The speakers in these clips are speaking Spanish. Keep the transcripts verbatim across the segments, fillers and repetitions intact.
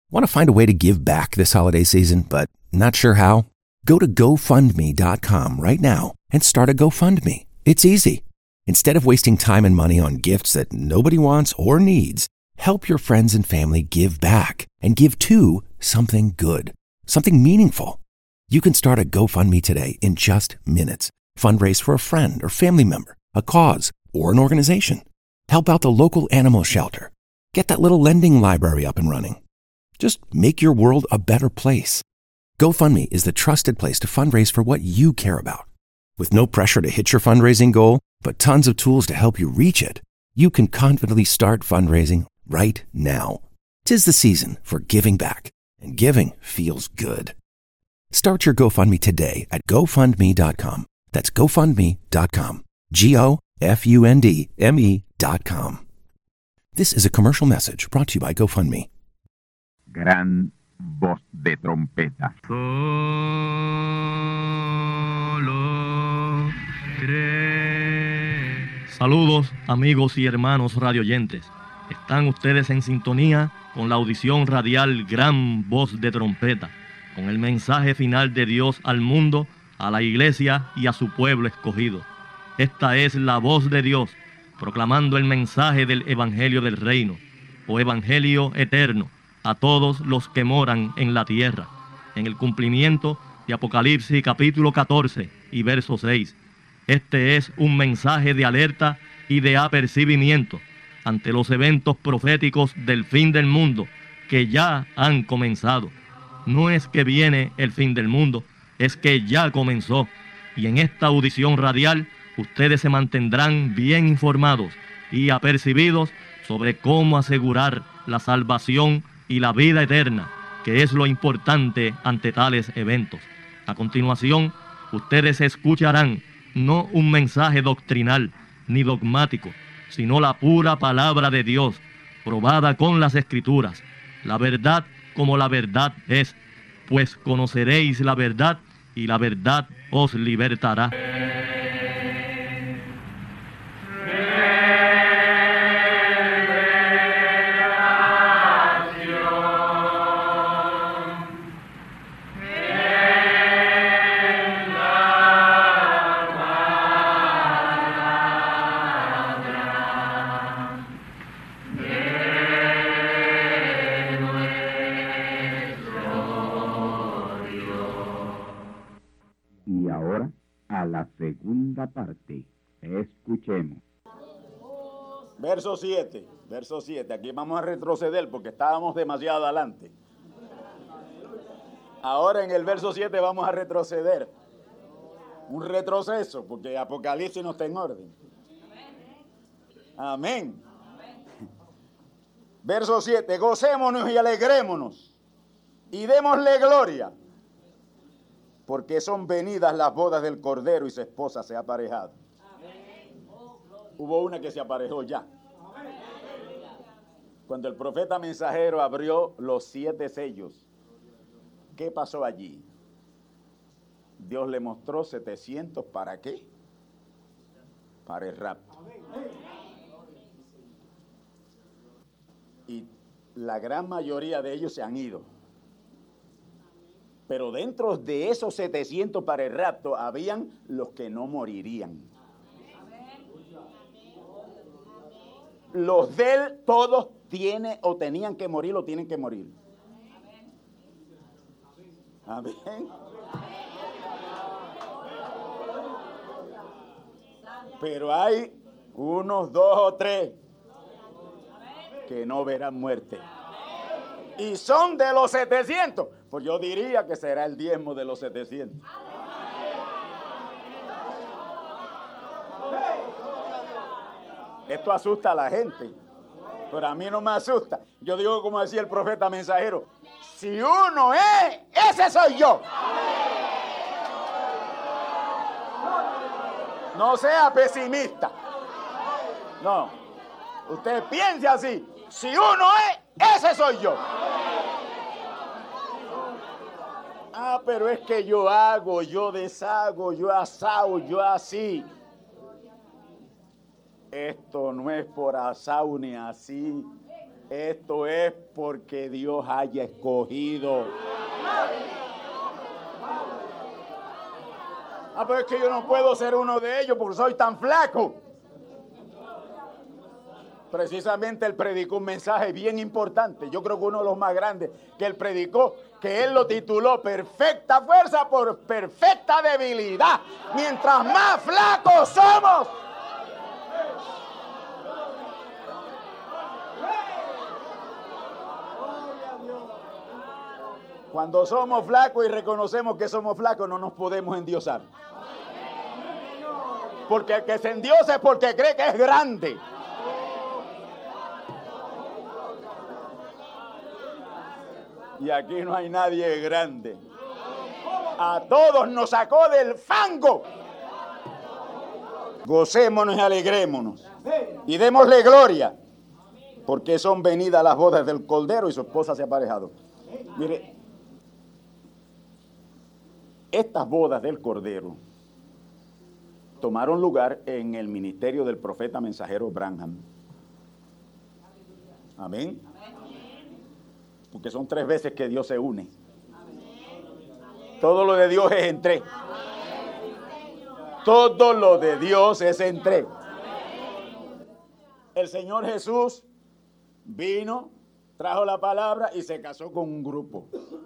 Want to find a way to give back this holiday season, but not sure how? Go to go fund me dot com right now and start a GoFundMe. It's easy. Instead of wasting time and money on gifts that nobody wants or needs, help your friends and family give back and give to something good, something meaningful. You can start a GoFundMe today in just minutes. Fundraise for a friend or family member, a cause, or an organization. Help out the local animal shelter. Get that little lending library up and running. Just make your world a better place. GoFundMe is the trusted place to fundraise for what you care about. With no pressure to hit your fundraising goal, but tons of tools to help you reach it, you can confidently start fundraising right now. 'Tis the season for giving back, and giving feels good. Start your GoFundMe today at go fund me dot com. That's go fund me dot com. G O F U N D M E dot com. This is a commercial message brought to you by GoFundMe. Gran voz de trompeta. Solo cree. Saludos, amigos y hermanos radioyentes. Están ustedes en sintonía con la audición radial Gran Voz de Trompeta, con el mensaje final de Dios al mundo, a la iglesia y a su pueblo escogido. Esta es la voz de Dios, proclamando el mensaje del Evangelio del Reino, o Evangelio eterno, a todos los que moran en la tierra, en el cumplimiento de Apocalipsis capítulo catorce y verso seis. Este es un mensaje de alerta y de apercibimiento ante los eventos proféticos del fin del mundo que ya han comenzado. No es que viene el fin del mundo, es que ya comenzó. Y en esta audición radial, ustedes se mantendrán bien informados y apercibidos sobre cómo asegurar la salvación y la vida eterna, que es lo importante ante tales eventos. A continuación, ustedes escucharán no un mensaje doctrinal ni dogmático, sino la pura palabra de Dios, probada con las Escrituras, la verdad como la verdad es, pues conoceréis la verdad y la verdad os libertará. Y ahora, a la segunda parte. Escuchemos. Verso siete, verso siete. Aquí vamos a retroceder porque estábamos demasiado adelante. Ahora en el verso siete vamos a retroceder. Un retroceso, porque Apocalipsis no está en orden. Amén. Verso siete. Gocémonos y alegrémonos y démosle gloria, porque son venidas las bodas del Cordero y su esposa se ha aparejado. Hubo una que se aparejó ya. Cuando el profeta mensajero abrió los siete sellos, ¿qué pasó allí? Dios le mostró setecientos, ¿para qué? Para el rapto. Y la gran mayoría de ellos se han ido. Pero dentro de esos setecientos para el rapto, habían los que no morirían. Los de él, todos tienen o tenían que morir o tienen que morir. Amén. Pero hay unos dos o tres que no verán muerte. Y son de los setecientos. Pues yo diría que será el diezmo de los setecientos. Esto asusta a la gente, pero a mí no me asusta. Yo digo como decía el profeta mensajero, si uno es, ese soy yo. No sea pesimista. No, usted piense así, si uno es, ese soy yo. Ah, pero es que yo hago, yo deshago, yo asao, yo así. Esto no es por asao ni así. Esto es porque Dios haya escogido. Ah, pero es que yo no puedo ser uno de ellos porque soy tan flaco. Precisamente él predicó un mensaje bien importante. Yo creo que uno de los más grandes que él predicó, que él lo tituló Perfecta fuerza por perfecta debilidad. Mientras más flacos somos, cuando somos flacos y reconocemos que somos flacos, no nos podemos endiosar. Porque el que se endiosa es porque cree que es grande. Y aquí no hay nadie grande. A todos nos sacó del fango. Gocémonos y alegrémonos. Y démosle gloria. Porque son venidas las bodas del Cordero y su esposa se ha aparejado. Mire, estas bodas del Cordero tomaron lugar en el ministerio del profeta mensajero Branham. Amén. Porque son tres veces que Dios se une. Todo lo de Dios es en tres. Todo lo de Dios es en tres. El Señor Jesús vino, trajo la palabra y se casó con un grupo.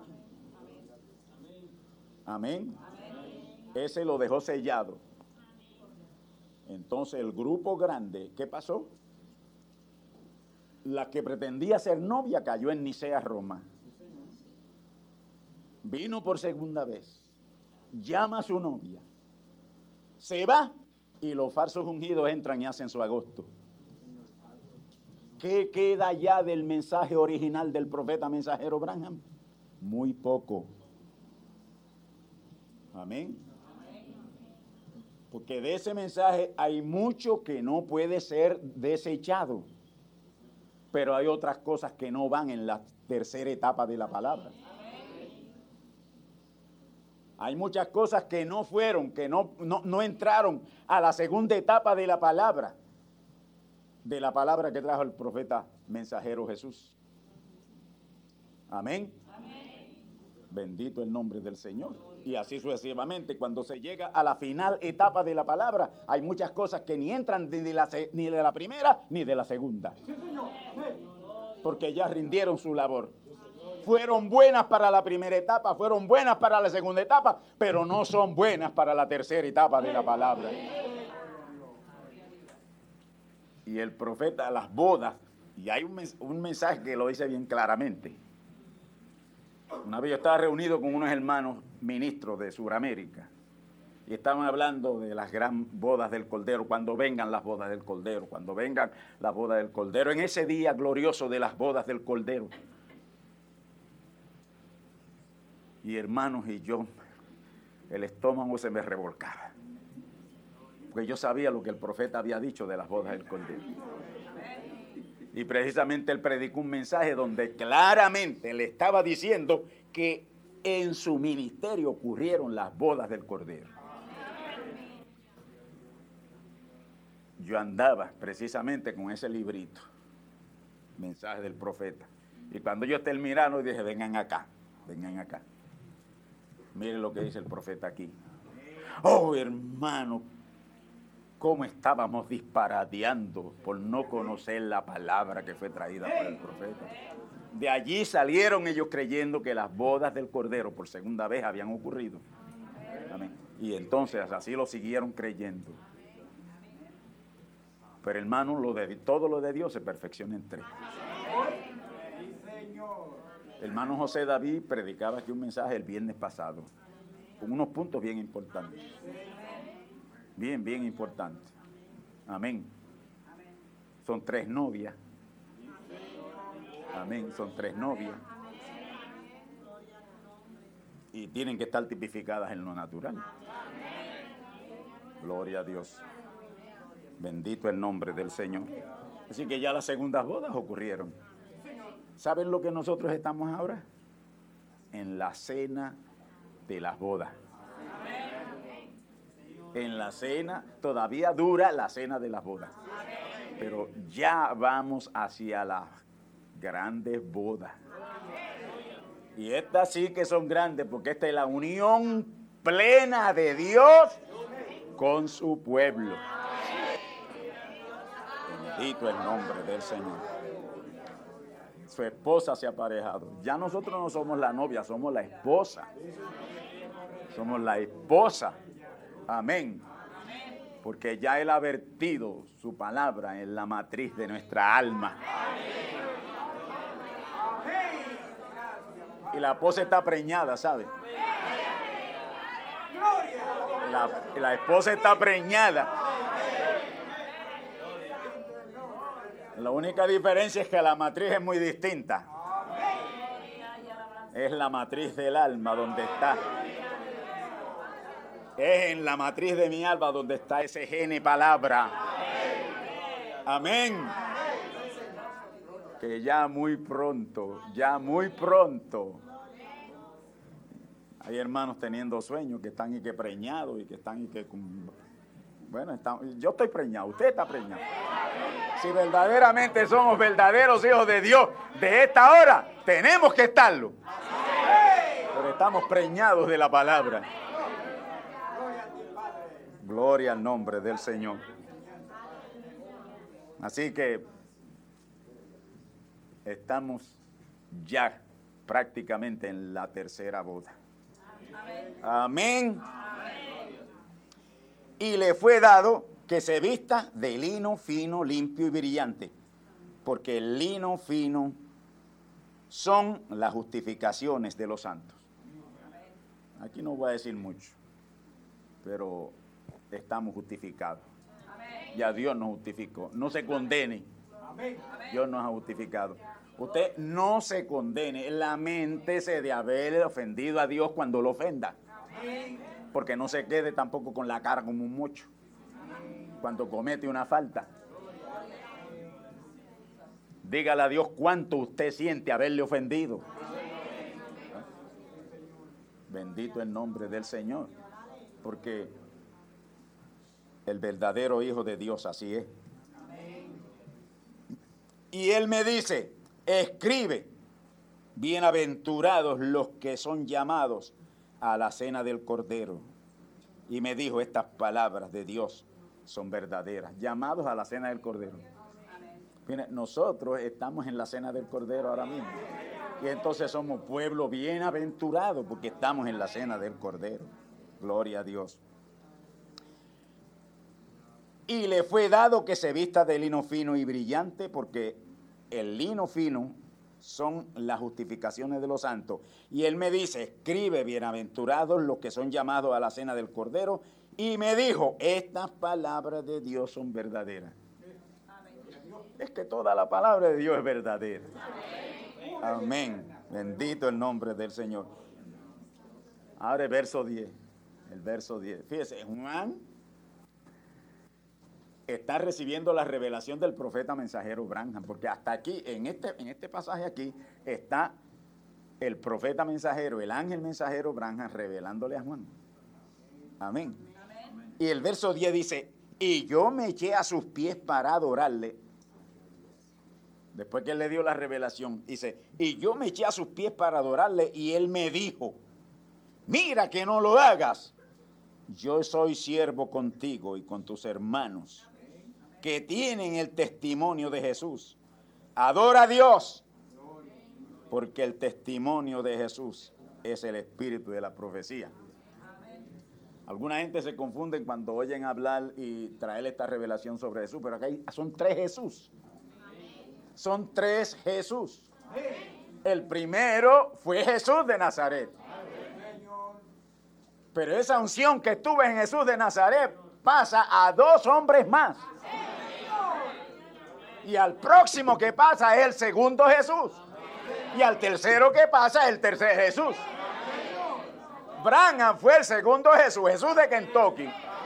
Amén. Ese lo dejó sellado. Entonces el grupo grande, ¿qué pasó? La que pretendía ser novia cayó en Nicea, Roma. Vino por segunda vez. Llama a su novia. Se va y los falsos ungidos entran y hacen su agosto. ¿Qué queda ya del mensaje original del profeta mensajero Branham? Muy poco. Amén. Porque de ese mensaje hay mucho que no puede ser desechado. Pero hay otras cosas que no van en la tercera etapa de la palabra. Hay muchas cosas que no fueron, que no, no, no entraron a la segunda etapa de la palabra. De la palabra que trajo el profeta mensajero Jesús. Amén. Amén. Bendito el nombre del Señor. Y así sucesivamente, cuando se llega a la final etapa de la palabra, hay muchas cosas que ni entran ni de la, ni de la primera ni de la segunda. Porque ya rindieron su labor. Fueron buenas para la primera etapa, fueron buenas para la segunda etapa, pero no son buenas para la tercera etapa de la palabra. Y el profeta, las bodas, y hay un, un mensaje que lo dice bien claramente. Una vez yo estaba reunido con unos hermanos ministros de Sudamérica y estaban hablando de las gran bodas del Cordero, cuando vengan las bodas del Cordero, cuando vengan las bodas del Cordero, en ese día glorioso de las bodas del Cordero. Y hermanos, y yo, el estómago se me revolcaba, porque yo sabía lo que el profeta había dicho de las bodas del Cordero. Y precisamente él predicó un mensaje donde claramente le estaba diciendo que en su ministerio ocurrieron las bodas del Cordero. Yo andaba precisamente con ese librito, mensaje del profeta. Y cuando yo terminaron, dije, vengan acá, vengan acá. Miren lo que dice el profeta aquí. Oh, hermano, cómo estábamos disparateando por no conocer la palabra que fue traída por el profeta. De allí salieron ellos creyendo que las bodas del Cordero por segunda vez habían ocurrido. Amén. Y entonces así lo siguieron creyendo. Pero hermano, lo de, todo lo de Dios se perfecciona en tres. Hermano José David predicaba aquí un mensaje el viernes pasado, con unos puntos bien importantes. Bien, bien importante. Amén. Son tres novias. Amén. Son tres novias. Y tienen que estar tipificadas en lo natural. Gloria a Dios. Bendito el nombre del Señor. Así que ya las segundas bodas ocurrieron. ¿Saben lo que nosotros estamos ahora? En la cena de las bodas. En la cena, todavía dura la cena de las bodas. Pero ya vamos hacia las grandes bodas. Y estas sí que son grandes porque esta es la unión plena de Dios con su pueblo. Bendito el nombre del Señor. Su esposa se ha aparejado. Ya nosotros no somos la novia, somos la esposa. Somos la esposa. Amén. Porque ya Él ha vertido su palabra en la matriz de nuestra alma. Y la esposa está preñada, ¿sabe? La, la esposa está preñada. La única diferencia es que la matriz es muy distinta. Es la matriz del alma donde está. Es en la matriz de mi alma donde está ese gene palabra. Amén. Que ya muy pronto, ya muy pronto. Hay hermanos teniendo sueños que están y que preñados y que están y que... Bueno, está, yo estoy preñado, usted está preñado. Si verdaderamente somos verdaderos hijos de Dios de esta hora, tenemos que estarlo. Pero estamos preñados de la palabra. Gloria al nombre del Señor. Así que estamos ya prácticamente en la tercera boda. Amén. Y le fue dado que se vista de lino fino, limpio y brillante, porque el lino fino son las justificaciones de los santos. Aquí no voy a decir mucho, pero estamos justificados. Ya Dios nos justificó. No se condene. Dios nos ha justificado. Usted no se condene. Laméntese de haber ofendido a Dios cuando lo ofenda. Porque no se quede tampoco con la cara como un mocho cuando comete una falta. Dígale a Dios cuánto usted siente haberle ofendido. Bendito el nombre del Señor. Porque el verdadero Hijo de Dios así es. Y Él me dice, escribe, bienaventurados los que son llamados a la cena del Cordero. Y me dijo, estas palabras de Dios son verdaderas. Llamados a la cena del Cordero. Mire, nosotros estamos en la cena del Cordero ahora mismo. Y entonces somos pueblo bienaventurado porque estamos en la cena del Cordero. Gloria a Dios. Y le fue dado que se vista de lino fino y brillante, porque el lino fino son las justificaciones de los santos. Y él me dice, escribe, bienaventurados los que son llamados a la cena del Cordero. Y me dijo, estas palabras de Dios son verdaderas. Es que toda la palabra de Dios es verdadera. Amén. Bendito el nombre del Señor. Ahora el verso diez. El verso diez. Fíjese, Juan está recibiendo la revelación del profeta mensajero Branham, porque hasta aquí, en este, en este pasaje aquí, está el profeta mensajero, el ángel mensajero Branham, revelándole a Juan. Amén. Amén. Y el verso diez dice, y yo me eché a sus pies para adorarle. Después que él le dio la revelación, dice, y yo me eché a sus pies para adorarle, y él me dijo, mira que no lo hagas. Yo soy siervo contigo y con tus hermanos que tienen el testimonio de Jesús. Adora a Dios, porque el testimonio de Jesús es el espíritu de la profecía. Alguna gente se confunde cuando oyen hablar y traer esta revelación sobre Jesús, pero acá hay, son tres Jesús. Son tres Jesús. El primero fue Jesús de Nazaret. Pero esa unción que estuvo en Jesús de Nazaret pasa a dos hombres más. Y al próximo que pasa es el segundo Jesús. Y al tercero que pasa es el tercer Jesús. Branham fue el segundo Jesús, Jesús de Kentucky.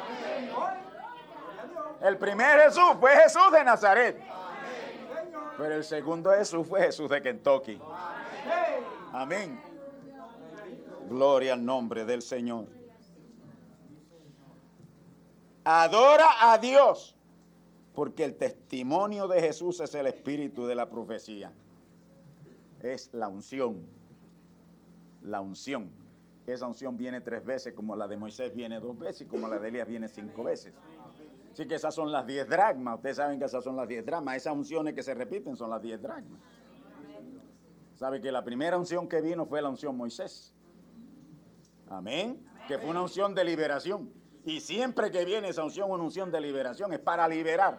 El primer Jesús fue Jesús de Nazaret. Pero el segundo Jesús fue Jesús de Kentucky. Amén. Gloria al nombre del Señor. Adora a Dios, porque el testimonio de Jesús es el espíritu de la profecía. es la unción. La unción. Esa unción viene tres veces, como la de Moisés viene dos veces, y como la de Elías viene cinco veces. Así que esas son las diez dracmas. Ustedes saben que esas son las diez dracmas. Esas unciones que se repiten son las diez dracmas. ¿Sabe que la primera unción que vino fue la unción Moisés? Amén. Que fue una unción de liberación. Y siempre que viene esa unción, una unción de liberación, es para liberar.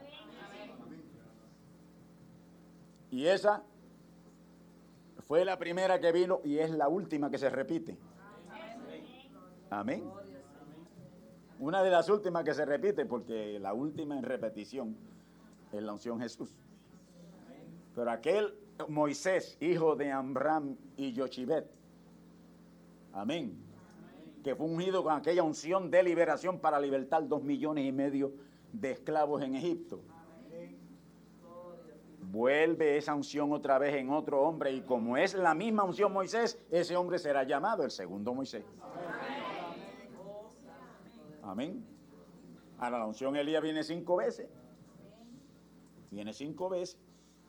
Y esa fue la primera que vino y es la última que se repite. Amén. Una de las últimas que se repite, porque la última en repetición es la unción Jesús. Pero aquel Moisés, hijo de Amram y Yochibet, amén, que fue ungido con aquella unción de liberación para libertar dos millones y medio de esclavos en Egipto. Vuelve esa unción otra vez en otro hombre, y como es la misma unción Moisés, ese hombre será llamado el segundo Moisés. Amén. Ahora la unción Elías viene cinco veces. Viene cinco veces.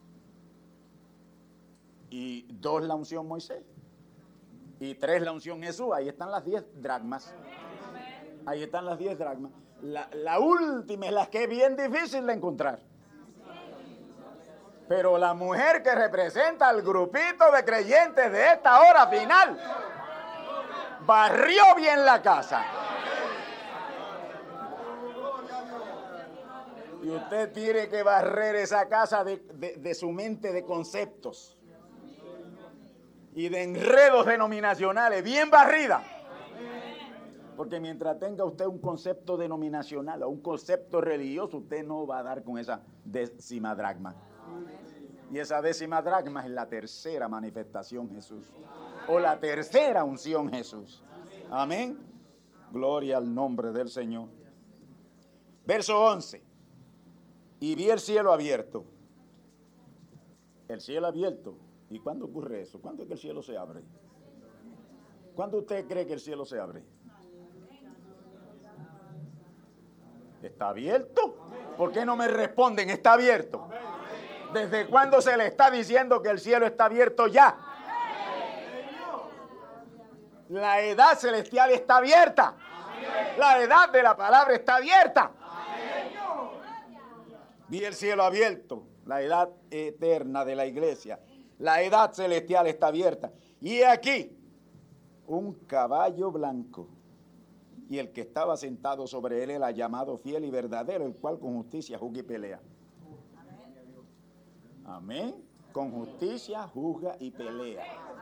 Y dos la unción Moisés. Y tres la unción Jesús. Ahí están las diez dracmas. Ahí están las diez dracmas. La, la última es la que es bien difícil de encontrar. Pero la mujer que representa al grupito de creyentes de esta hora final barrió bien la casa. Y usted tiene que barrer esa casa de, de, de su mente de conceptos y de enredos denominacionales, bien barrida. Porque mientras tenga usted un concepto denominacional o un concepto religioso, usted no va a dar con esa décima dracma. Y esa décima dracma es la tercera manifestación Jesús, o la tercera unción Jesús. Amén. Gloria al nombre del Señor. Verso once. Y vi el cielo abierto. El cielo abierto. ¿Y cuándo ocurre eso? ¿Cuándo es que el cielo se abre? ¿Cuándo usted cree que el cielo se abre? ¿Está abierto? ¿Por qué no me responden? Está abierto. ¿Desde cuándo se le está diciendo que el cielo está abierto ya? La edad celestial está abierta. La edad de la palabra está abierta. Vi el cielo abierto, la edad eterna de la iglesia. La edad celestial está abierta. Y aquí, un caballo blanco. Y el que estaba sentado sobre él era llamado fiel y verdadero, el cual con justicia juzga y pelea. Amén. Con justicia juzga y pelea.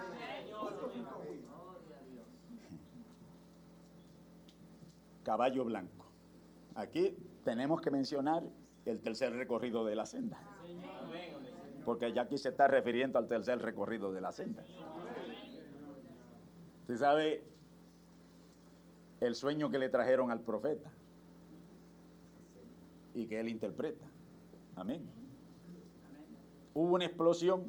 Caballo blanco. Aquí tenemos que mencionar el tercer recorrido de la senda. Porque ya aquí se está refiriendo al tercer recorrido de la senda. ¿Usted sabe el sueño que le trajeron al profeta? Y que él interpreta. Amén. Hubo una explosión.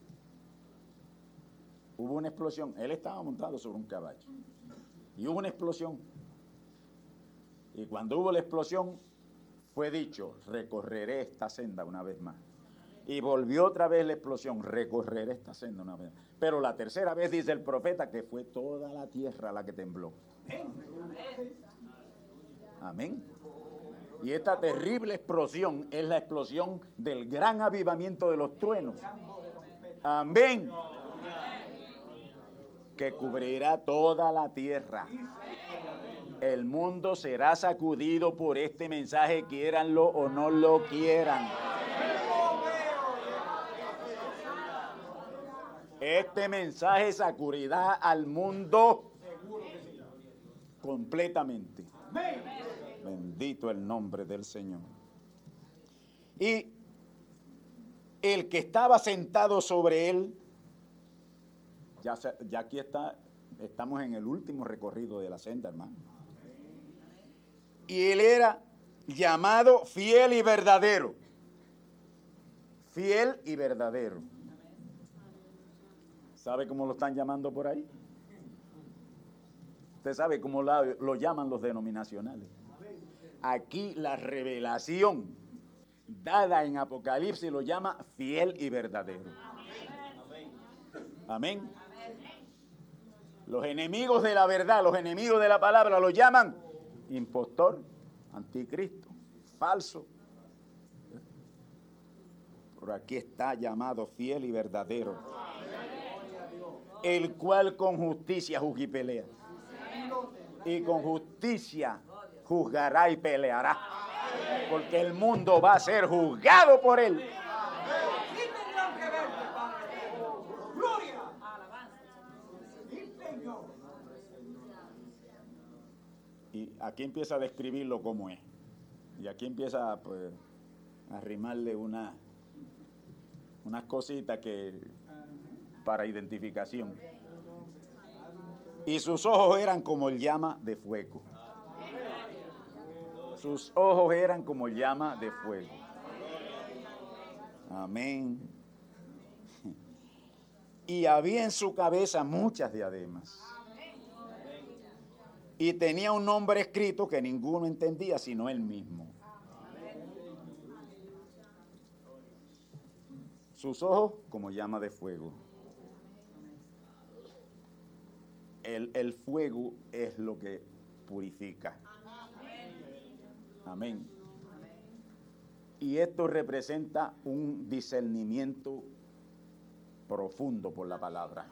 Hubo una explosión. Él estaba montado sobre un caballo. Y hubo una explosión. Y cuando hubo la explosión, fue dicho, recorreré esta senda una vez más. Y volvió otra vez la explosión, recorreré esta senda una vez más. Pero la tercera vez dice el profeta que fue toda la tierra la que tembló. Amén. Y esta terrible explosión es la explosión del gran avivamiento de los truenos. Amén. Que cubrirá toda la tierra. El mundo será sacudido por este mensaje, quieranlo o no lo quieran. Este mensaje sacudirá al mundo completamente. Bendito el nombre del Señor. Y el que estaba sentado sobre él, ya, ya aquí está, estamos en el último recorrido de la senda, hermano. Y él era llamado fiel y verdadero. Fiel y verdadero. ¿Sabe cómo lo están llamando por ahí? Usted sabe cómo la, lo llaman los denominacionales. Aquí la revelación dada en Apocalipsis lo llama fiel y verdadero. Amén. Los enemigos de la verdad, los enemigos de la palabra, los llaman impostor, anticristo, falso. Por aquí está llamado fiel y verdadero, el cual con justicia juzga y pelea. Y con justicia juzgará y peleará, porque el mundo va a ser juzgado por él. Y aquí empieza a describirlo como es. Y aquí empieza pues, a arrimarle una, unas cositas que para identificación. Y sus ojos eran como el llama de fuego. Sus ojos eran como llama de fuego. Amén. Y había en su cabeza muchas diademas. Y tenía un nombre escrito que ninguno entendía sino él mismo. Sus ojos como llama de fuego. El, el fuego es lo que purifica. Amén. Y esto representa un discernimiento profundo por la palabra.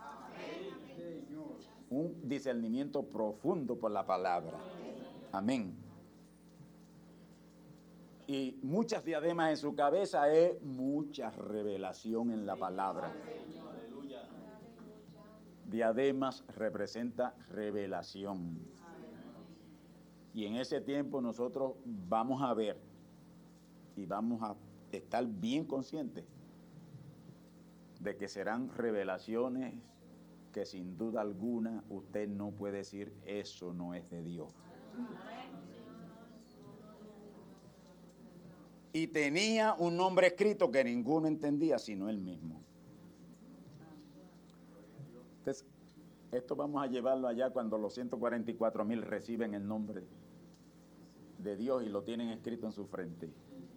Un discernimiento profundo por la palabra. Amén. Y muchas diademas en su cabeza es mucha revelación en la palabra. Diademas representa revelación. Y en ese tiempo nosotros vamos a ver y vamos a estar bien conscientes de que serán revelaciones que sin duda alguna usted no puede decir eso no es de Dios. Y tenía un nombre escrito que ninguno entendía sino él mismo. Entonces, esto vamos a llevarlo allá cuando los ciento cuarenta y cuatro mil reciben el nombre de Dios y lo tienen escrito en su frente.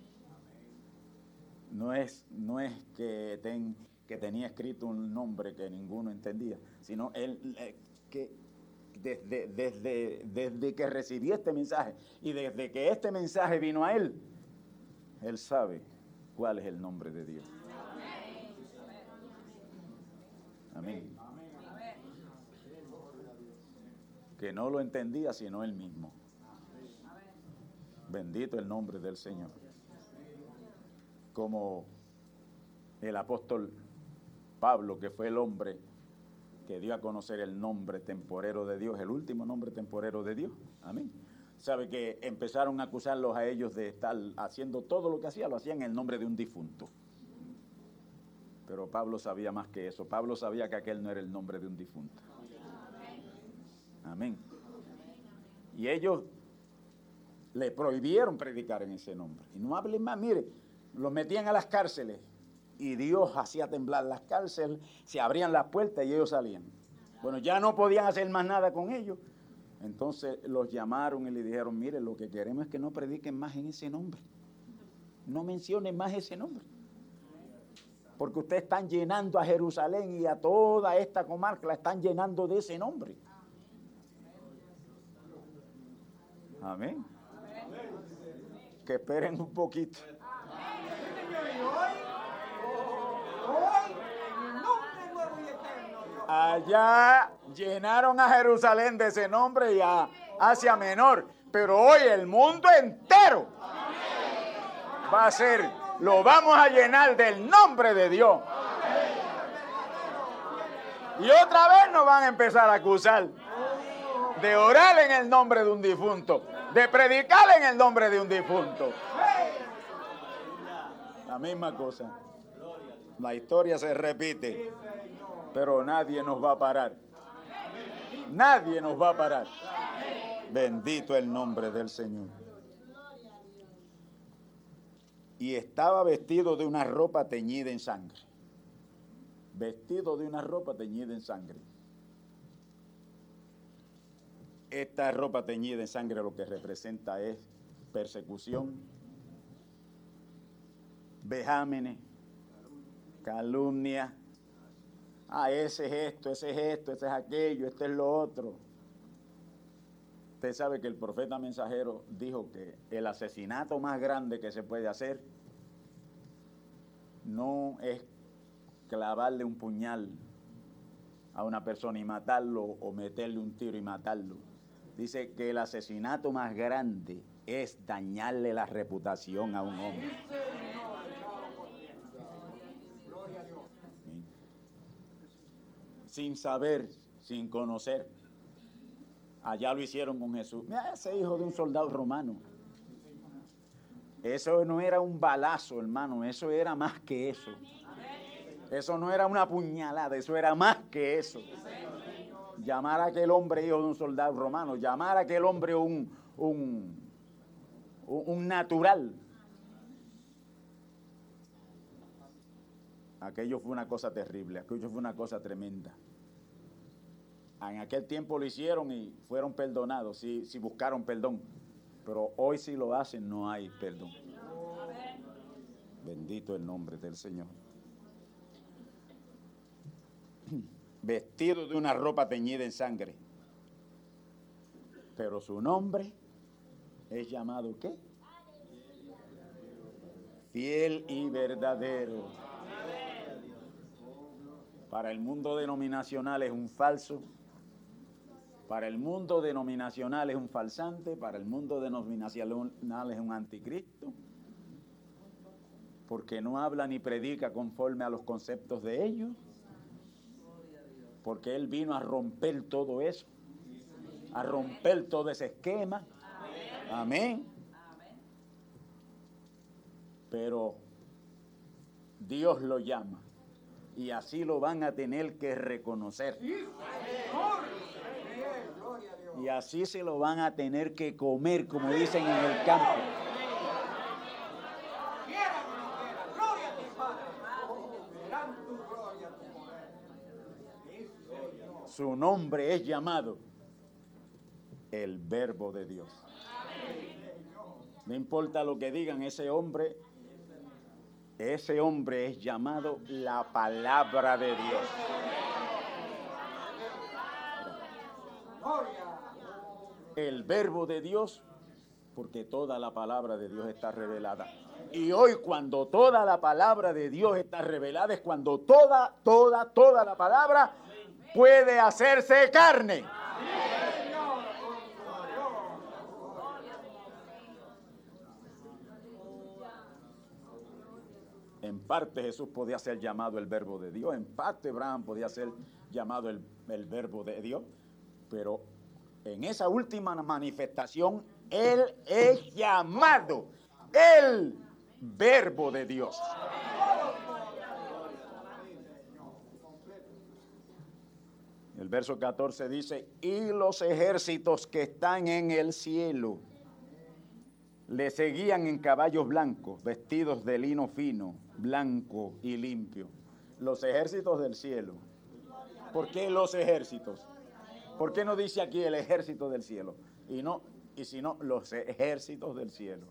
No es, no es que, ten, que tenía escrito un nombre que ninguno entendía, sino él eh, que desde, desde, desde que recibió este mensaje y desde que este mensaje vino a él, él sabe cuál es el nombre de Dios. Amén. Que no lo entendía sino él mismo. Bendito el nombre del Señor. Como el apóstol Pablo, que fue el hombre que dio a conocer el nombre temporero de Dios, el último nombre temporero de Dios. Amén. Sabe que empezaron a acusarlos a ellos de estar haciendo todo lo que hacían, lo hacían en el nombre de un difunto. Pero Pablo sabía más que eso. Pablo sabía que aquel no era el nombre de un difunto. Amén. Y ellos le prohibieron predicar en ese nombre. Y no hablen más, mire, los metían a las cárceles y Dios hacía temblar las cárceles, se abrían las puertas y ellos salían. Bueno, ya no podían hacer más nada con ellos. Entonces los llamaron y le dijeron, mire, lo que queremos es que no prediquen más en ese nombre. No mencionen más ese nombre. Porque ustedes están llenando a Jerusalén y a toda esta comarca, la están llenando de ese nombre. Amén. Que esperen un poquito. Allá llenaron a Jerusalén de ese nombre y a Asia Menor, pero hoy el mundo entero va a ser, lo vamos a llenar del nombre de Dios. Y otra vez nos van a empezar a acusar de orar en el nombre de un difunto, de predicar en el nombre de un difunto. La misma cosa. La historia se repite, pero nadie nos va a parar. Nadie nos va a parar. Bendito el nombre del Señor. Y estaba vestido de una ropa teñida en sangre. Vestido de una ropa teñida en sangre. Esta ropa teñida en sangre lo que representa es persecución, vejámenes, calumnia, Ah, ese es esto, ese es esto, ese es aquello, este es lo otro. Usted sabe que el profeta mensajero dijo que el asesinato más grande que se puede hacer no es clavarle un puñal a una persona y matarlo o meterle un tiro y matarlo. Dice que el asesinato más grande es dañarle la reputación a un hombre. Sin saber, sin conocer. Allá lo hicieron con Jesús. Mira, ese hijo de un soldado romano. Eso no era un balazo, hermano, eso era más que eso. Eso no era una puñalada, eso era más que eso. Llamar a aquel hombre hijo de un soldado romano, llamar a aquel hombre un, un, un natural. Aquello fue una cosa terrible, aquello fue una cosa tremenda. En aquel tiempo lo hicieron y fueron perdonados, sí, sí buscaron perdón. Pero hoy si lo hacen no hay perdón. Bendito el nombre del Señor. Vestido de una ropa teñida en sangre. Pero su nombre es llamado ¿qué? Fiel y verdadero. Para el mundo denominacional es un falso. Para el mundo denominacional es un falsante. Para el mundo denominacional es un anticristo. Porque no habla ni predica conforme a los conceptos de ellos. Porque Él vino a romper todo eso. A romper todo ese esquema. Amén. Pero Dios lo llama. Y así lo van a tener que reconocer. Y así se lo van a tener que comer, como dicen en el campo. Su nombre es llamado el Verbo de Dios. No importa lo que digan, ese hombre, ese hombre es llamado la palabra de Dios. El Verbo de Dios, porque toda la palabra de Dios está revelada. Y hoy cuando toda la palabra de Dios está revelada es cuando toda, toda, toda la palabra puede hacerse carne. En parte Jesús podía ser llamado el Verbo de Dios, en parte Abraham podía ser llamado el, el Verbo de Dios, pero en esa última manifestación Él es llamado el Verbo de Dios. El verso catorce dice, y los ejércitos que están en el cielo le seguían en caballos blancos, vestidos de lino fino, blanco y limpio. Los ejércitos del cielo. ¿Por qué los ejércitos? ¿Por qué no dice aquí el ejército del cielo? Y no, y si no, los ejércitos del cielo.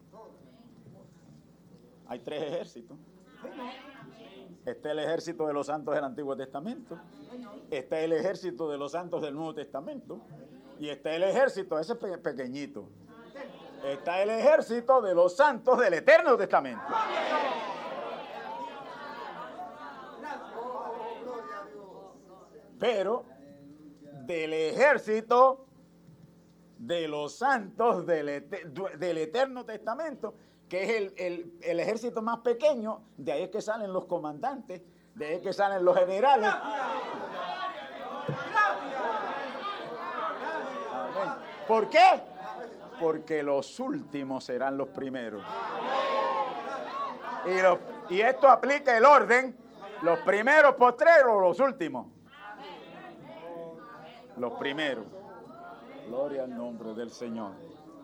Hay tres ejércitos. Está el ejército de los santos del Antiguo Testamento. Está el ejército de los santos del Nuevo Testamento. Y está el ejército, ese pe- pequeñito. Está el ejército de los santos del Eterno Testamento. Pero del ejército de los santos del, et- del Eterno Testamento, que es el, el, el ejército más pequeño, de ahí es que salen los comandantes, de ahí es que salen los generales. Amén. ¿Por qué? Porque los últimos serán los primeros. Y, los, y esto aplica el orden, los primeros postreros, los últimos. Los primeros. Gloria al nombre del Señor.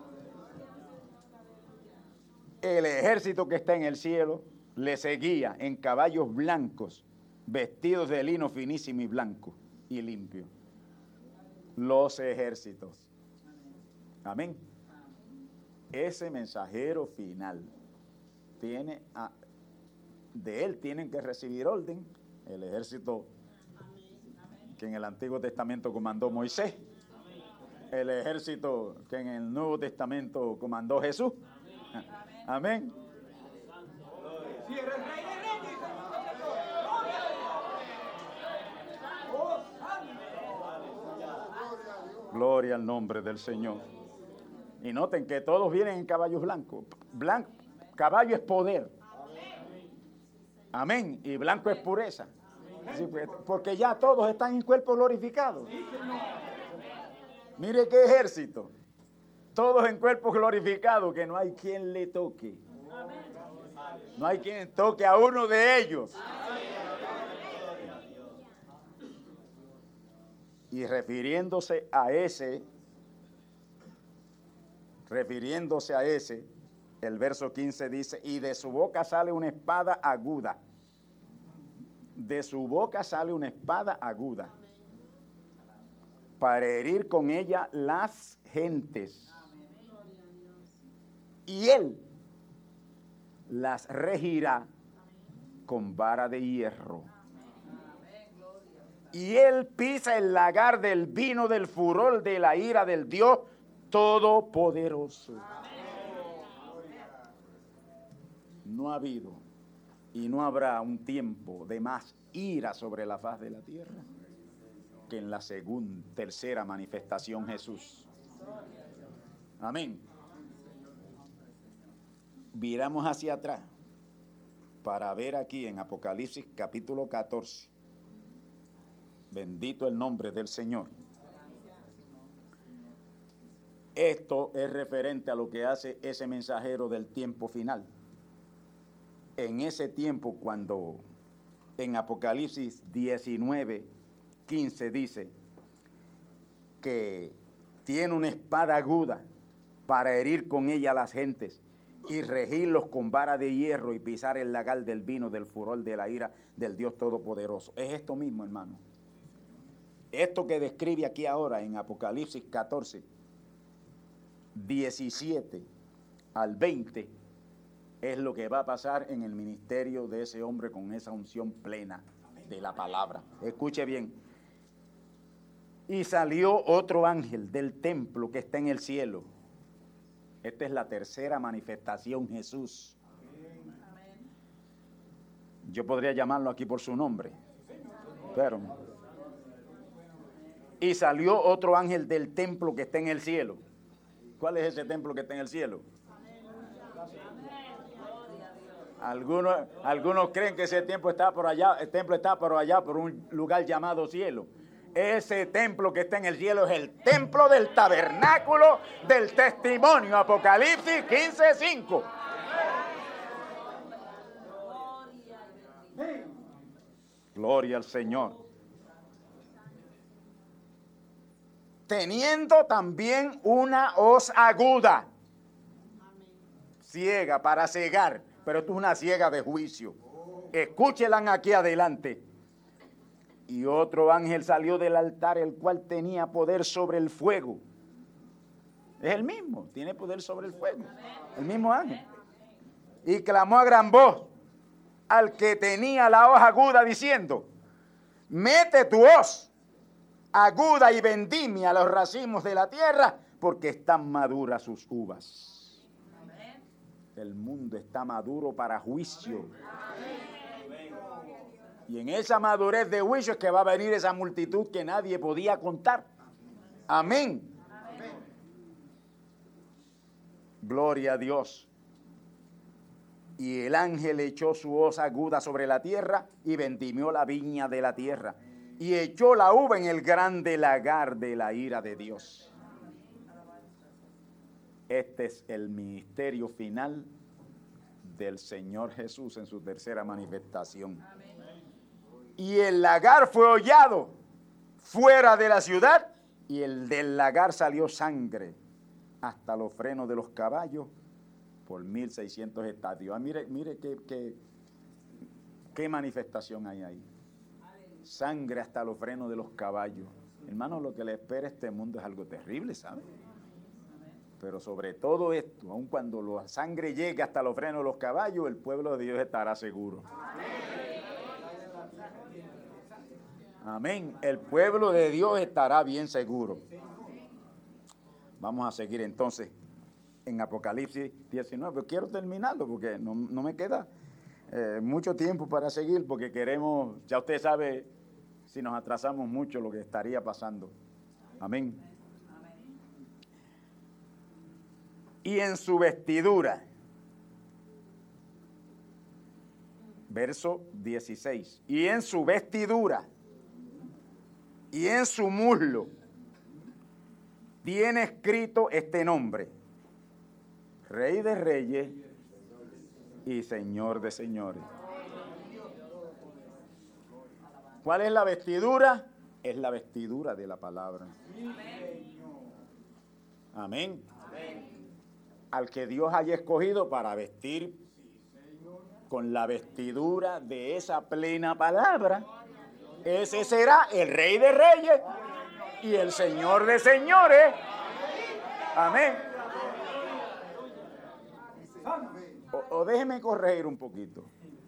El ejército que está en el cielo le seguía en caballos blancos, vestidos de lino finísimo y blanco y limpio. Los ejércitos. Amén. Ese mensajero final tiene a, de él tienen que recibir orden el ejército que en el Antiguo Testamento comandó Moisés, el ejército que en el Nuevo Testamento comandó Jesús. Amén. Gloria al nombre del Señor. Y noten que todos vienen en caballos blancos. Blanco, caballo es poder. Amén. Y blanco es pureza. Sí, porque ya todos están en cuerpo glorificado. Mire qué ejército. Todos en cuerpo glorificado, que no hay quien le toque. No hay quien toque a uno de ellos. Y refiriéndose a ese, refiriéndose a ese, el verso quince dice, y de su boca sale una espada aguda. De su boca sale una espada aguda, para herir con ella las gentes. Y él las regirá con vara de hierro. Y él pisa el lagar del vino del furor de la ira del Dios Todopoderoso. No ha habido y no habrá un tiempo de más ira sobre la faz de la tierra que en la segunda, tercera manifestación Jesús. Amén. Viramos hacia atrás para ver aquí en Apocalipsis capítulo catorce. Bendito el nombre del Señor. Esto es referente a lo que hace ese mensajero del tiempo final. En ese tiempo, cuando en Apocalipsis diecinueve, quince dice que tiene una espada aguda para herir con ella a las gentes y regirlos con vara de hierro y pisar el lagar del vino del furor de la ira del Dios Todopoderoso. Es esto mismo, hermano. Esto que describe aquí ahora en Apocalipsis catorce, diecisiete al veinte, es lo que va a pasar en el ministerio de ese hombre con esa unción plena de la palabra. Escuche bien. Y salió otro ángel del templo que está en el cielo. Esta es la tercera manifestación Jesús. Yo podría llamarlo aquí por su nombre, pero y salió otro ángel del templo que está en el cielo. ¿Cuál es ese templo que está en el cielo? Algunos, algunos creen que ese templo está por allá, el templo está por allá, por un lugar llamado cielo. Ese templo que está en el cielo es el templo del tabernáculo del testimonio. Apocalipsis quince, cinco. Gloria al Señor. Teniendo también una hoz aguda, ciega para cegar, pero esto es una ciega de juicio. Escúchenla aquí adelante. Y otro ángel salió del altar, el cual tenía poder sobre el fuego. Es el mismo, tiene poder sobre el fuego. El mismo ángel. Y clamó a gran voz al que tenía la hoz aguda diciendo, mete tu hoz aguda y vendimia a los racimos de la tierra, porque están maduras sus uvas. El mundo está maduro para juicio. Y en esa madurez de juicio es que va a venir esa multitud que nadie podía contar. Amén. Amén. Gloria a Dios. Y el ángel echó su hoz aguda sobre la tierra y vendimió la viña de la tierra. Y echó la uva en el grande lagar de la ira de Dios. Este es el ministerio final del Señor Jesús en su tercera manifestación. Y el lagar fue hollado fuera de la ciudad, y el del lagar salió sangre hasta los frenos de los caballos por mil seiscientos estadios. Ah, mire, mire qué, qué, qué manifestación hay ahí. Sangre hasta los frenos de los caballos. Hermano, lo que le espera a este mundo es algo terrible, ¿sabe? Pero sobre todo esto, aun cuando la sangre llegue hasta los frenos de los caballos, el pueblo de Dios estará seguro. Amén. El pueblo de Dios estará bien seguro. Vamos a seguir entonces en Apocalipsis diecinueve. Pero quiero terminarlo porque no, no me queda eh, mucho tiempo para seguir, porque queremos, ya usted sabe, si nos atrasamos mucho lo que estaría pasando. Amén. Y en su vestidura, verso dieciséis, y en su vestidura y en su muslo tiene escrito este nombre: Rey de Reyes y Señor de Señores. ¿Cuál es la vestidura? Es la vestidura de la palabra. Amén. Al que Dios haya escogido para vestir con la vestidura de esa plena palabra, ese será el Rey de Reyes y el Señor de Señores. Amén. O, o déjeme corregir un poquito.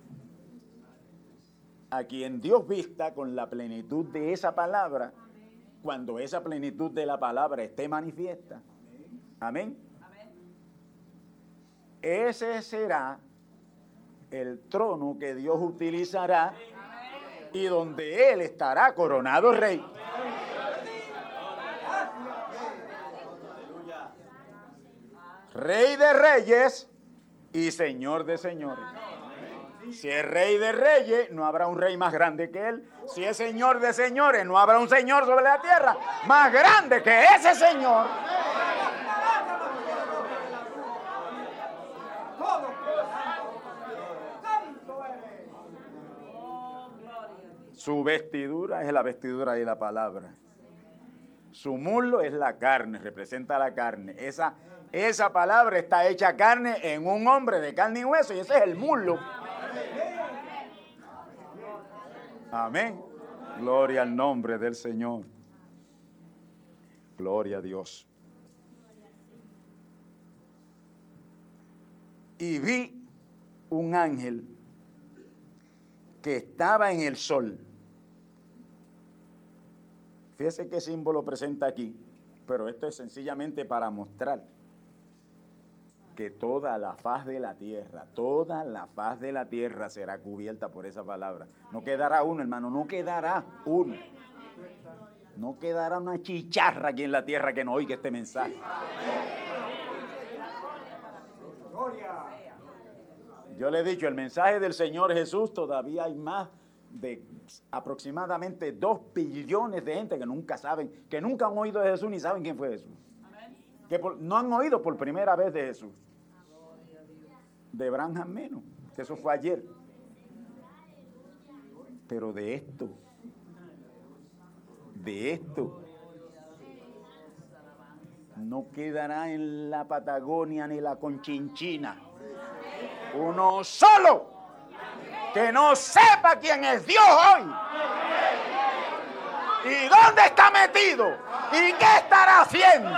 A quien Dios vista con la plenitud de esa palabra, cuando esa plenitud de la palabra esté manifiesta. Amén. Ese será el trono que Dios utilizará y donde Él estará coronado rey. Rey de reyes y Señor de señores. Si es Rey de reyes, no habrá un rey más grande que Él. Si es Señor de señores, no habrá un Señor sobre la tierra más grande que ese Señor. Su vestidura es la vestidura de la palabra. Su muslo es la carne, representa la carne. Esa, esa palabra está hecha carne en un hombre de carne y hueso, y ese es el muslo. Amén. Gloria al nombre del Señor. Gloria a Dios. Y vi un ángel que estaba en el sol. Fíjese qué símbolo presenta aquí, pero esto es sencillamente para mostrar que toda la faz de la tierra, toda la faz de la tierra será cubierta por esa palabra. No quedará uno, hermano, no quedará uno. No quedará una chicharra aquí en la tierra que no oiga este mensaje. Yo le he dicho, el mensaje del Señor Jesús, todavía hay más de aproximadamente dos billones de gente que nunca saben, que nunca han oído de Jesús ni saben quién fue Jesús. Que por, no han oído por primera vez de Jesús. De Branham menos, que eso fue ayer. Pero de esto, de esto, no quedará en la Patagonia ni la Conchinchina uno solo que no sepa quién es Dios hoy. ¿Y dónde está metido? ¿Y qué estará haciendo?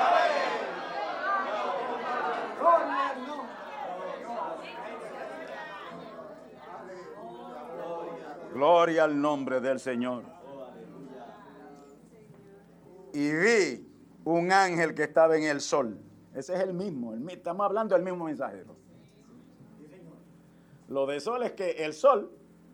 Gloria al nombre del Señor. Y vi un ángel que estaba en el sol. Ese es el mismo. El, estamos hablando del mismo mensajero. Lo de sol es que el sol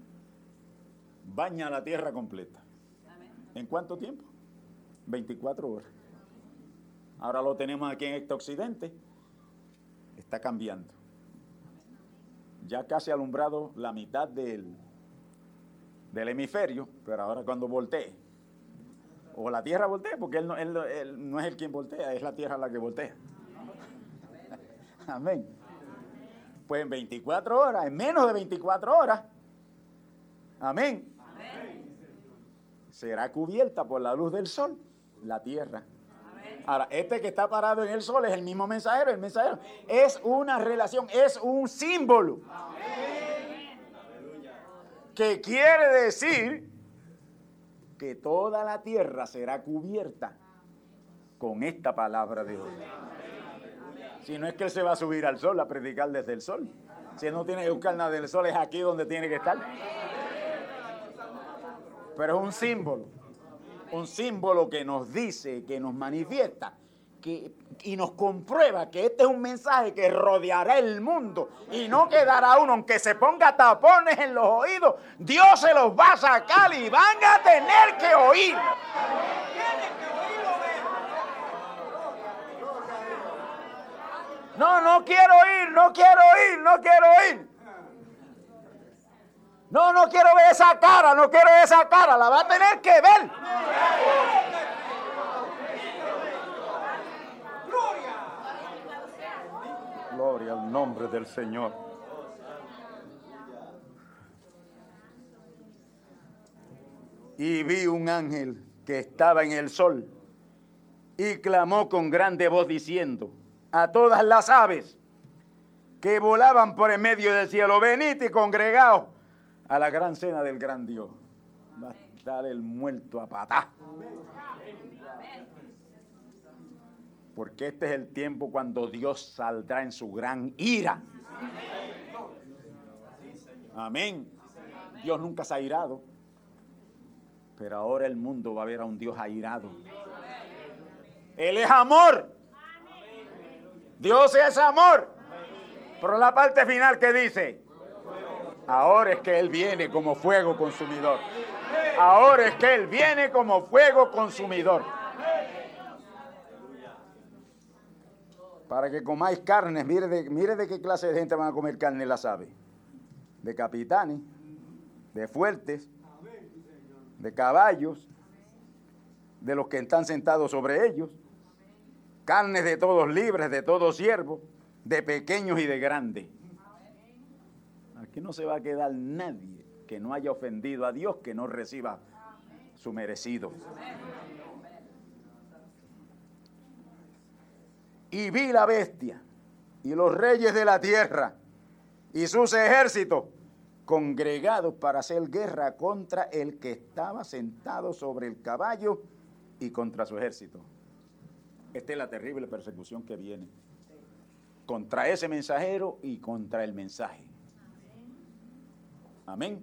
baña la tierra completa. ¿En cuánto tiempo? veinticuatro horas. Ahora lo tenemos aquí en este occidente. Está cambiando. Ya casi alumbrado la mitad del, del hemisferio, pero ahora cuando voltee, o la tierra voltea, porque él no, él, él no es el quien voltea, es la tierra la que voltea. Amén. Pues en veinticuatro horas, en menos de veinticuatro horas, amén, amén, será cubierta por la luz del sol, la tierra. Amén. Ahora, este que está parado en el sol es el mismo mensajero, el mensajero es una relación, es un símbolo. Amén. Que quiere decir que toda la tierra será cubierta con esta palabra de Dios. Si no es que él se va a subir al sol a predicar desde el sol. Si él no tiene que buscar nada del sol, es aquí donde tiene que estar. Pero es un símbolo. Un símbolo que nos dice, que nos manifiesta que, y nos comprueba que este es un mensaje que rodeará el mundo y no quedará uno, aunque se ponga tapones en los oídos, Dios se los va a sacar y van a tener que oír. No, no quiero oír, no quiero oír, no quiero oír. No, no quiero ver esa cara, no quiero ver esa cara, la va a tener que ver. Gloria al nombre del Señor. Y vi un ángel que estaba en el sol y clamó con grande voz diciendo a todas las aves que volaban por en medio del cielo: venid y congregaos a la gran cena del gran Dios. Va a estar el muerto a patá. Porque este es el tiempo cuando Dios saldrá en su gran ira. Amén. Dios nunca se ha airado. Pero ahora el mundo va a ver a un Dios airado. Él es amor. Dios es amor. Pero la parte final que dice: ahora es que Él viene como fuego consumidor. Ahora es que Él viene como fuego consumidor. Para que comáis carnes, mire de, mire de qué clase de gente van a comer carne las aves. De capitanes, de fuertes, de caballos, de los que están sentados sobre ellos. Carnes de todos libres, de todos siervos, de pequeños y de grandes. Aquí no se va a quedar nadie que no haya ofendido a Dios, que no reciba su merecido. Y vi la bestia y los reyes de la tierra y sus ejércitos congregados para hacer guerra contra el que estaba sentado sobre el caballo y contra su ejército. Esta es la terrible persecución que viene contra ese mensajero y contra el mensaje. Amén.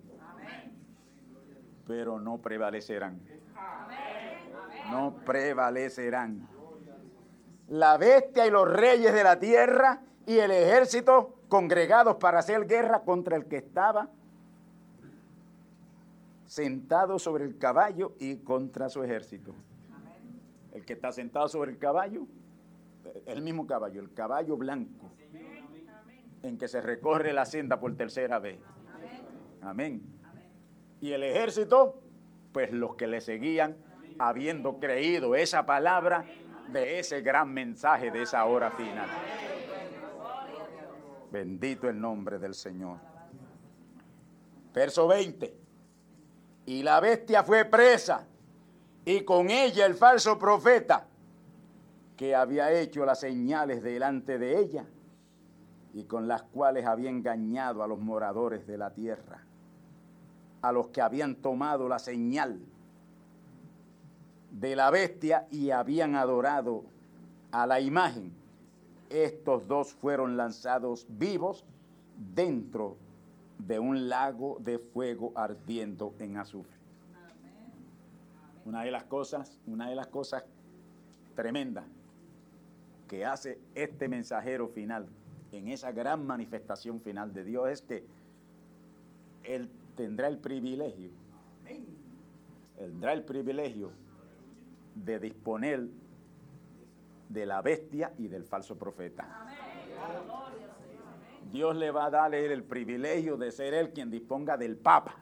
Pero no prevalecerán. No prevalecerán. La bestia y los reyes de la tierra y el ejército congregados para hacer guerra contra el que estaba sentado sobre el caballo y contra su ejército. El que está sentado sobre el caballo, el mismo caballo, el caballo blanco, en que se recorre la senda por tercera vez. Amén. Y el ejército, pues los que le seguían, habiendo creído esa palabra de ese gran mensaje de esa hora final. Bendito el nombre del Señor. Verso veinte. Y la bestia fue presa, y con ella el falso profeta, que había hecho las señales delante de ella, y con las cuales había engañado a los moradores de la tierra, a los que habían tomado la señal de la bestia y habían adorado a la imagen. Estos dos fueron lanzados vivos dentro de un lago de fuego ardiendo en azufre. Una de las cosas, una de las cosas tremendas que hace este mensajero final en esa gran manifestación final de Dios es que Él tendrá el privilegio, tendrá el privilegio de disponer de la bestia y del falso profeta. Dios le va a dar el privilegio de ser Él quien disponga del Papa.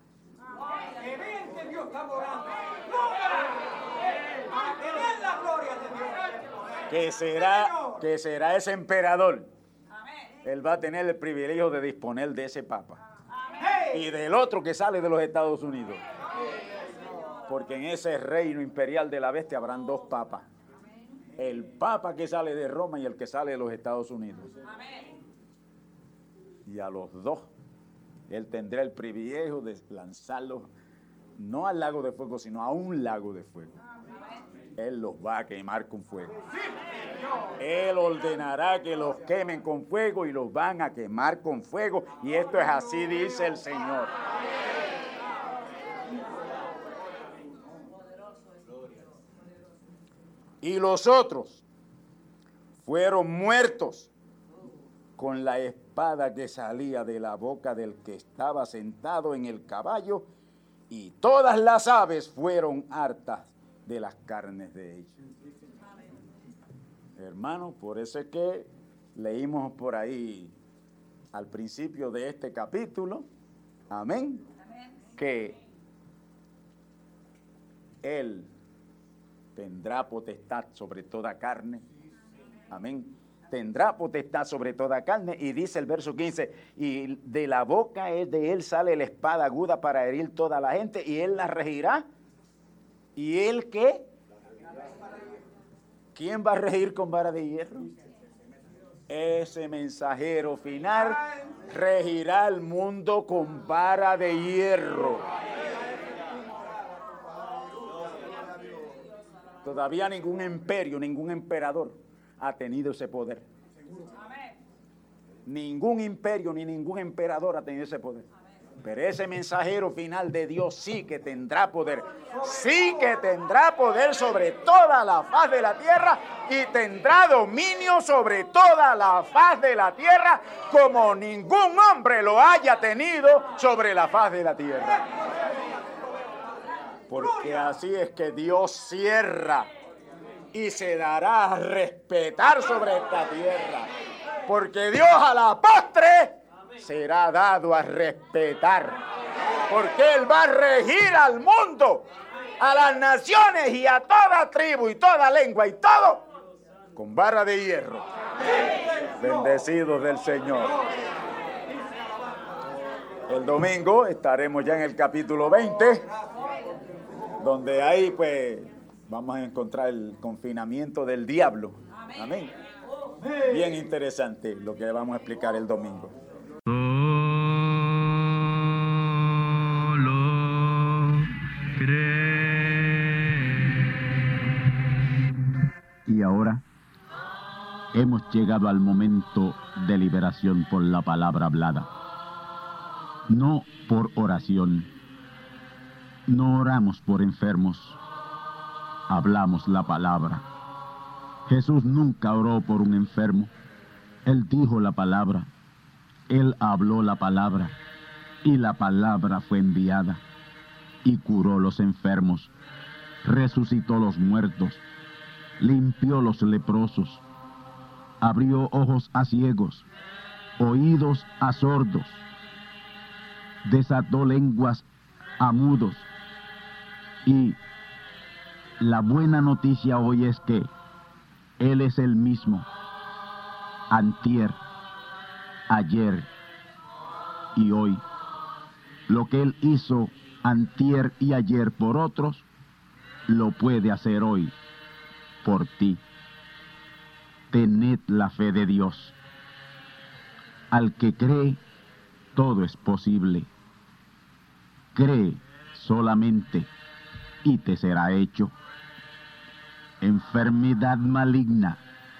Que será, que será ese emperador. Él va a tener el privilegio de disponer de ese Papa. Y del otro que sale de los Estados Unidos. Porque en ese reino imperial de la bestia habrán dos papas. El papa que sale de Roma y el que sale de los Estados Unidos. Y a los dos, Él tendrá el privilegio de lanzarlos, no al lago de fuego, sino a un lago de fuego. Él los va a quemar con fuego. Él ordenará que los quemen con fuego y los van a quemar con fuego. Y esto es así, dice el Señor. y los otros fueron muertos con la espada que salía de la boca del que estaba sentado en el caballo, y todas las aves fueron hartas de las carnes de ellos. Hermanos, por eso es que leímos por ahí al principio de este capítulo, amén, que Él tendrá potestad sobre toda carne, amén, tendrá potestad sobre toda carne, y dice el verso quince, y de la boca de Él sale la espada aguda para herir toda la gente, y Él la regirá. ¿Y Él qué? ¿Quién va a regir con vara de hierro? Ese mensajero final regirá el mundo con vara de hierro. Todavía ningún imperio, ningún emperador ha tenido ese poder. Ningún imperio ni ningún emperador ha tenido ese poder. Pero ese mensajero final de Dios sí que tendrá poder. Sí que tendrá poder sobre toda la faz de la tierra, y tendrá dominio sobre toda la faz de la tierra como ningún hombre lo haya tenido sobre la faz de la tierra. Porque así es que Dios cierra y se dará a respetar sobre esta tierra. Porque Dios a la postre será dado a respetar, porque Él va a regir al mundo, a las naciones y a toda tribu y toda lengua y todo con vara de hierro. Bendecidos del Señor. El domingo estaremos ya en el capítulo veinte, donde ahí pues vamos a encontrar el confinamiento del diablo. Amén. Bien interesante lo que vamos a explicar el domingo. Y ahora hemos llegado al momento de liberación por la palabra hablada. No por oración. No oramos por enfermos. Hablamos la palabra. Jesús nunca oró por un enfermo. Él dijo la palabra. Él habló la palabra. Y la palabra fue enviada. Y curó los enfermos. Resucitó los muertos. Limpió los leprosos. Abrió ojos a ciegos. Oídos a sordos. Desató lenguas a mudos. Y la buena noticia hoy es que Él es el mismo, antier, ayer y hoy. Lo que Él hizo antier y ayer por otros, lo puede hacer hoy por ti. Tened la fe de Dios. Al que cree, todo es posible. Cree solamente y te será hecho. Enfermedad maligna,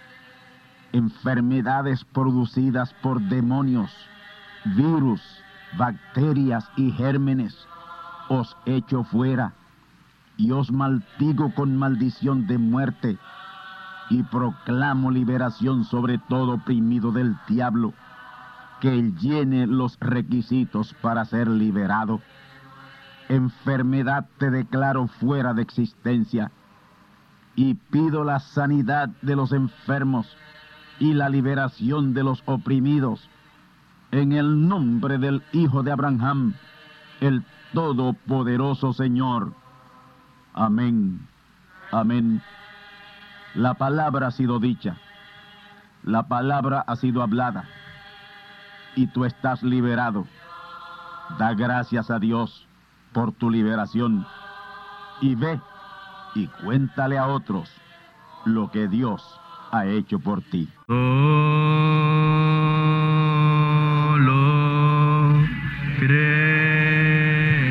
enfermedades producidas por demonios, virus, bacterias y gérmenes, os echo fuera y os maldigo con maldición de muerte, y proclamo liberación sobre todo oprimido del diablo, que él llene los requisitos para ser liberado. Enfermedad, te declaro fuera de existencia, y pido la sanidad de los enfermos y la liberación de los oprimidos, en el nombre del Hijo de Abraham, el Todopoderoso Señor. Amén. Amén. La palabra ha sido dicha, la palabra ha sido hablada, y tú estás liberado. Da gracias a Dios por tu liberación, y ve y cuéntale a otros lo que Dios ha hecho por ti. Solo cree.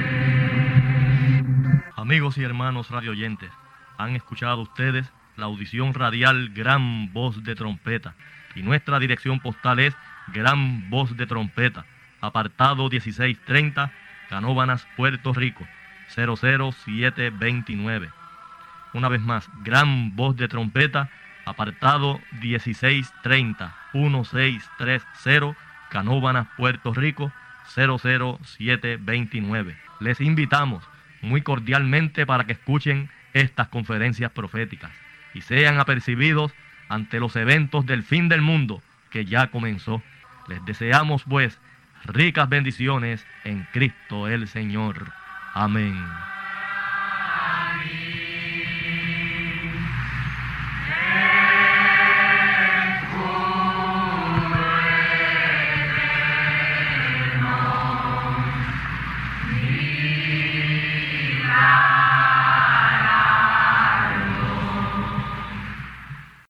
Amigos y hermanos radioyentes, han escuchado ustedes la audición radial Gran Voz de Trompeta, y nuestra dirección postal es Gran Voz de Trompeta, apartado dieciséis treinta, Canóvanas, Puerto Rico, cero cero siete veintinueve. Una vez más, Gran Voz de Trompeta, apartado dieciséis treinta, dieciséis treinta, Canóvanas, Puerto Rico, cero cero siete veintinueve. Les invitamos muy cordialmente para que escuchen estas conferencias proféticas y sean apercibidos ante los eventos del fin del mundo que ya comenzó. Les deseamos pues ricas bendiciones en Cristo el Señor. Amén.